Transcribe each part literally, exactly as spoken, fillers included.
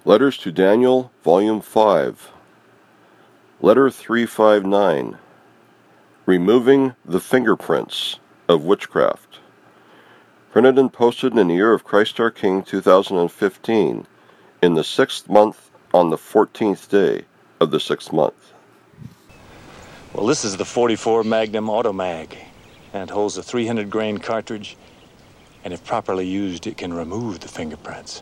Letters to Daniel, Volume five. Letter three fifty-nine. Removing the Fingerprints of Witchcraft. Printed and posted in the year of Christ our King two thousand fifteen, in the sixth month, on the fourteenth day of the sixth month. Well, this is the forty-four Magnum Automag, and it holds a three hundred grain cartridge, and if properly used, it can remove the fingerprints.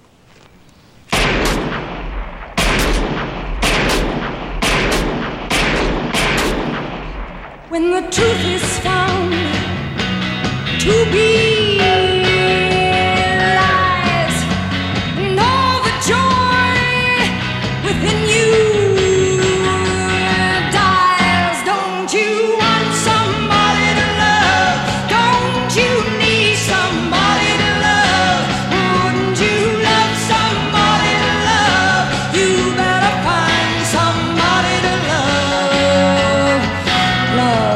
When the truth is found to be lies, and all the joy within you dies. Don't you want somebody to love? Don't you need somebody to love? Wouldn't you love somebody to love? You better find somebody to love. Love.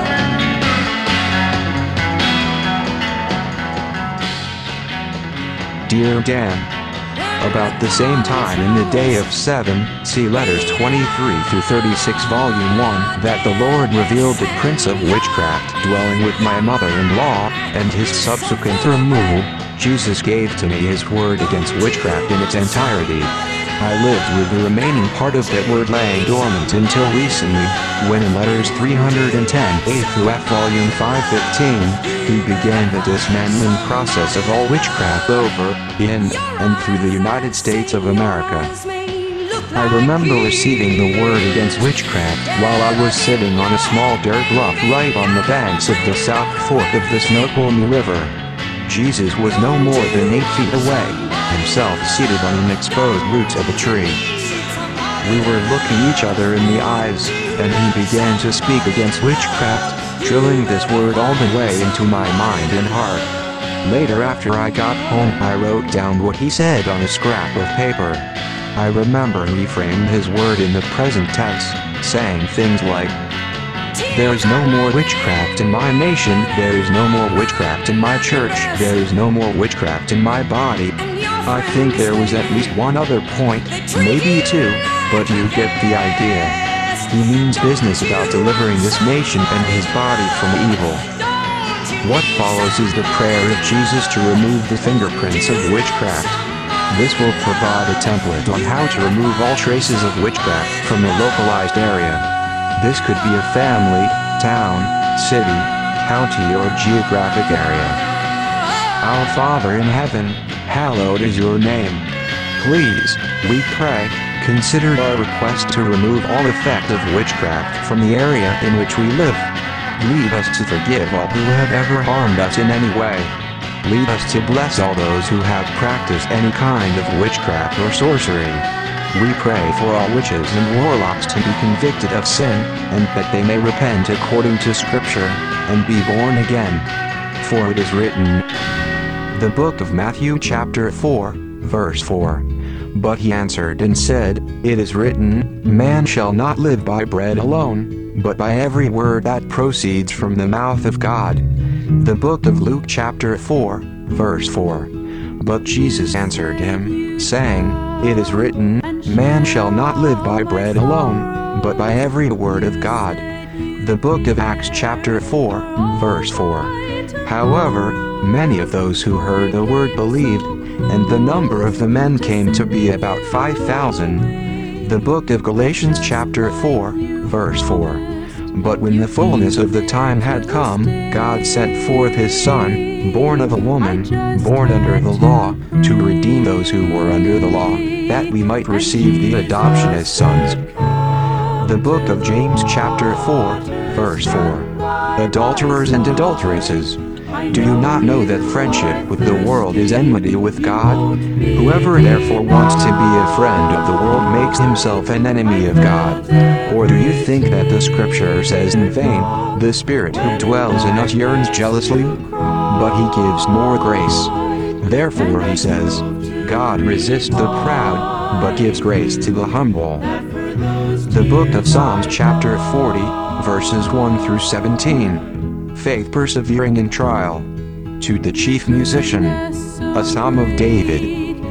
Dear Dan, about the same time in the day of seven, see letters twenty-three through thirty-six volume one, that the Lord revealed the prince of witchcraft dwelling with my mother-in-law, and his subsequent removal. Jesus gave to me his word against witchcraft in its entirety. I lived with the remaining part of that word laying dormant until recently, when in letters three ten A through F volume five fifteen, he began the dismantling process of all witchcraft over, in, and through the United States of America. I remember receiving the word against witchcraft while I was sitting on a small dirt bluff right on the banks of the South Fork of the Snoqualmie River. Jesus was no more than eight feet away, himself seated on an exposed root of a tree. We were looking each other in the eyes, and he began to speak against witchcraft, drilling this word all the way into my mind and heart. Later, after I got home, I wrote down what he said on a scrap of paper. I remember he framed his word in the present tense, saying things like, "There is no more witchcraft in my nation, there is no more witchcraft in my church, there is no more witchcraft in my body." I think there was at least one other point, maybe two, but you get the idea. He means business about delivering this nation and his body from evil. What follows is the prayer of Jesus to remove the fingerprints of witchcraft. This will provide a template on how to remove all traces of witchcraft from a localized area. This could be a family, town, city, county, or geographic area. Our Father in heaven, hallowed is your name. Please, we pray, consider our request to remove all effect of witchcraft from the area in which we live. Lead us to forgive all who have ever harmed us in any way. Lead us to bless all those who have practiced any kind of witchcraft or sorcery. We pray for all witches and warlocks to be convicted of sin, and that they may repent according to Scripture, and be born again. For it is written, the book of Matthew chapter four, verse four. But he answered and said, it is written, man shall not live by bread alone, but by every word that proceeds from the mouth of God. The book of Luke chapter four, verse four. But Jesus answered him, saying, it is written, man shall not live by bread alone, but by every word of God. The book of Acts chapter four, verse four. However, many of those who heard the word believed, and the number of the men came to be about five thousand. The book of Galatians chapter four, verse four. But when the fullness of the time had come, God sent forth his Son, born of a woman, born under the law, to redeem those who were under the law, that we might receive the adoption as sons. The book of James chapter four, verse four. Adulterers and adulteresses, do you not know that friendship with the world is enmity with God? Whoever therefore wants to be a friend of the world makes himself an enemy of God. Or do you think that the Scripture says in vain, the Spirit who dwells in us yearns jealously? But he gives more grace. Therefore he says, God resists the proud, but gives grace to the humble. The book of Psalms chapter forty, verses one through seventeen. Faith persevering in trial. To the chief musician, a psalm of David.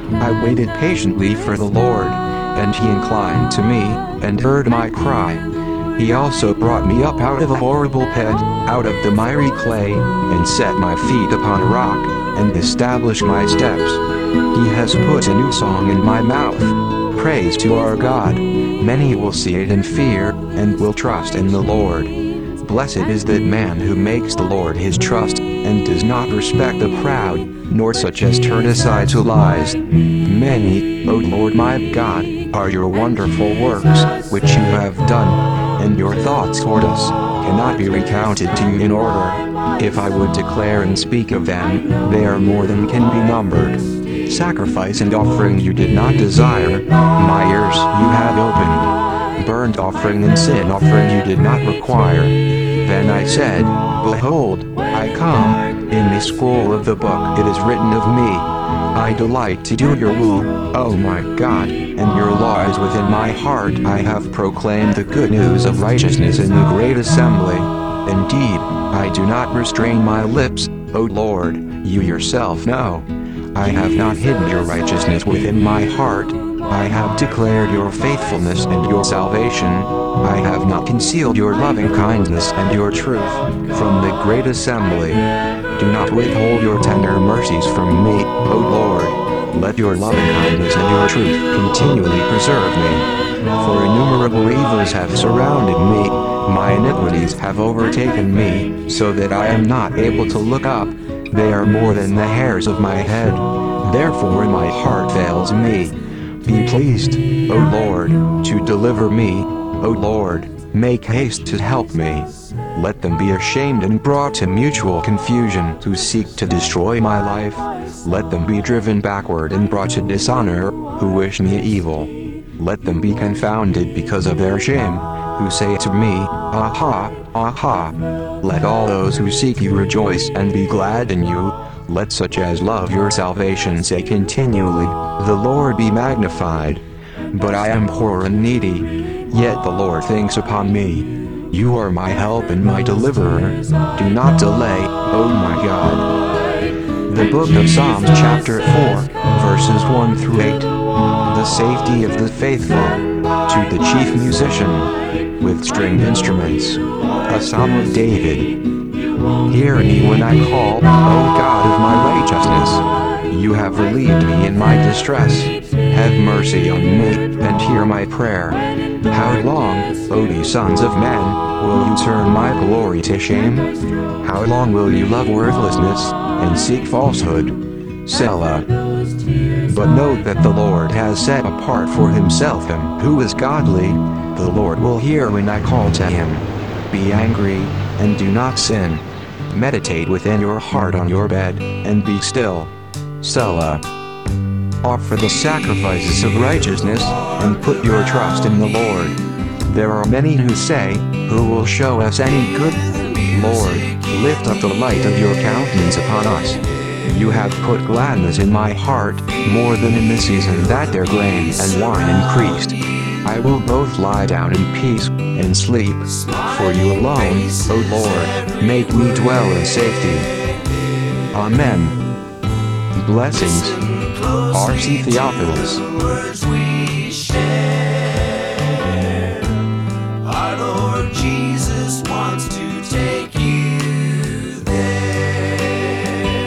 I waited patiently for the Lord, and he inclined to me, and heard my cry. He also brought me up out of a horrible pit, out of the miry clay, and set my feet upon a rock, and established my steps. He has put a new song in my mouth. Praise to our God. Many will see it and fear, and will trust in the Lord. Blessed is that man who makes the Lord his trust, and does not respect the proud, nor such as turn aside to lies. Many, O Lord my God, are your wonderful works, which you have done, and your thoughts toward us cannot be recounted to you in order. If I would declare and speak of them, they are more than can be numbered. Sacrifice and offering you did not desire, my ears you have opened. Burnt offering and sin offering you did not require. Then I said, Behold, I come, in the scroll of the book it is written of me. I delight to do your will, O my God, and your law is within my heart. I have proclaimed the good news of righteousness in the great assembly. Indeed, I do not restrain my lips, O Lord, you yourself know. I have not hidden your righteousness within my heart. I have declared your faithfulness and your salvation. I have not concealed your loving kindness and your truth from the great assembly. Do not withhold your tender mercies from me, O Lord. Let your loving kindness and your truth continually preserve me. For innumerable evils have surrounded me. My iniquities have overtaken me, so that I am not able to look up. They are more than the hairs of my head. Therefore my heart fails me. Be pleased, O Lord, to deliver me. O Lord, make haste to help me. Let them be ashamed and brought to mutual confusion who seek to destroy my life. Let them be driven backward and brought to dishonor, who wish me evil. Let them be confounded because of their shame, who say to me, Aha, aha. Let all those who seek you rejoice and be glad in you. Let such as love your salvation say continually, The Lord be magnified. But I am poor and needy, yet the Lord thinks upon me. You are my help and my deliverer. Do not delay, O my God. The Book of Psalms chapter four, verses one through eight. The safety of the faithful. To the chief musician, with stringed instruments. A psalm of David. Hear me when I call, O God of my righteousness. You have relieved me in my distress. Have mercy on me, and hear my prayer. How long, O ye sons of men, will you turn my glory to shame? How long will you love worthlessness, and seek falsehood? Selah. But note that the Lord has set apart for himself him who is godly. The Lord will hear when I call to him. Be angry, and do not sin. Meditate within your heart on your bed, and be still. Selah. Offer the sacrifices of righteousness, and put your trust in the Lord. There are many who say, Who will show us any good? Lord, lift up the light of your countenance upon us. You have put gladness in my heart, more than in the season that their grain and wine increased. I will both lie down in peace, and sleep. For you alone, O Lord, make me dwell in safety. Amen. Blessings. R C Theophilus. Our Lord Jesus wants to take you there.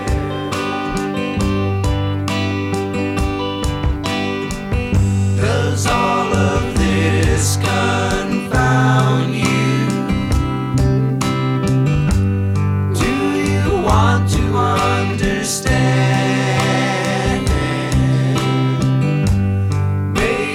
'Cause all of this confound you. Do you want to understand? Maybe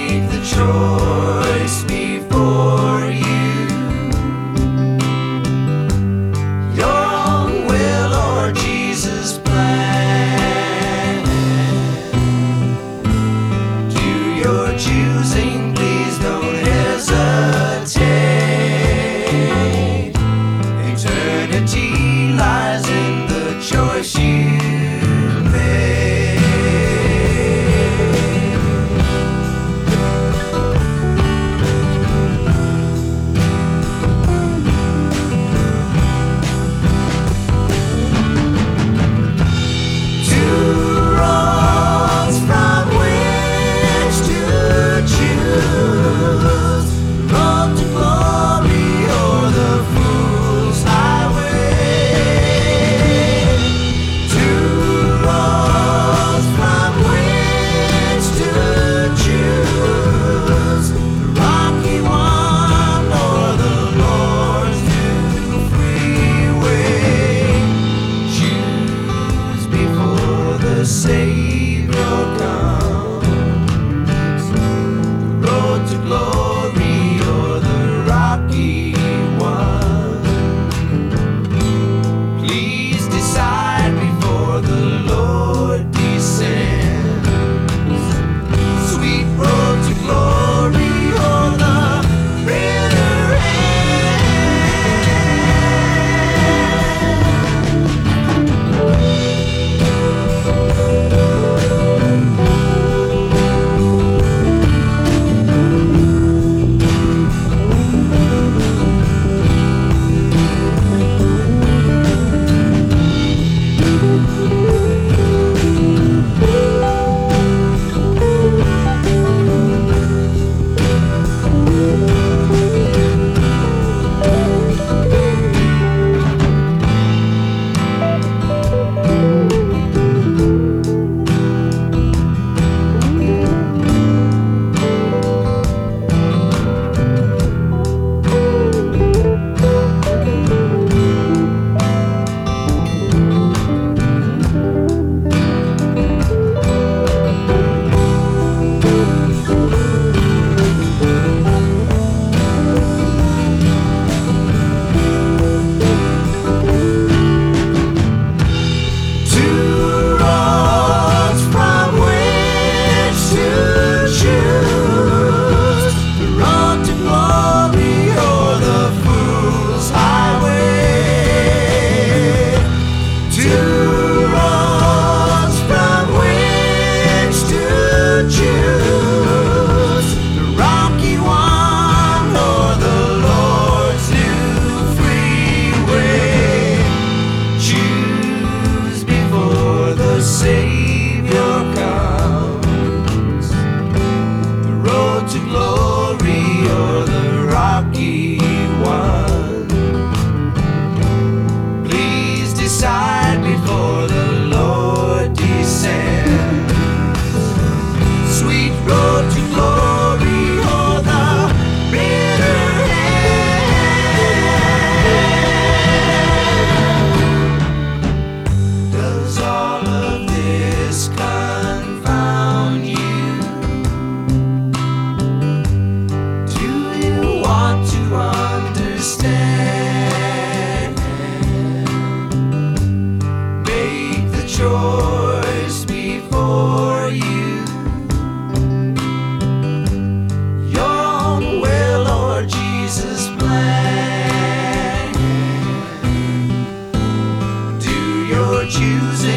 to glory or the bitter end. Does all of this confound you? Do you want to understand? Make the choice before you. Your own will or Jesus' plan. Do your choosing.